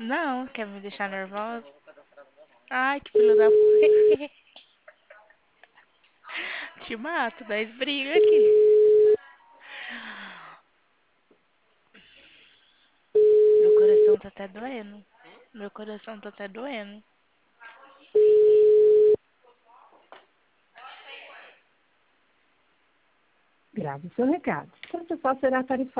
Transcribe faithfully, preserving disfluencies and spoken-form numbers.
Não, quer me deixar nervosa? Ai, que filho da mãe. Te mato, nós briga aqui. Meu coração tá até doendo. Meu coração tá até doendo. Grave seu recado. Seu pessoal será tarifado.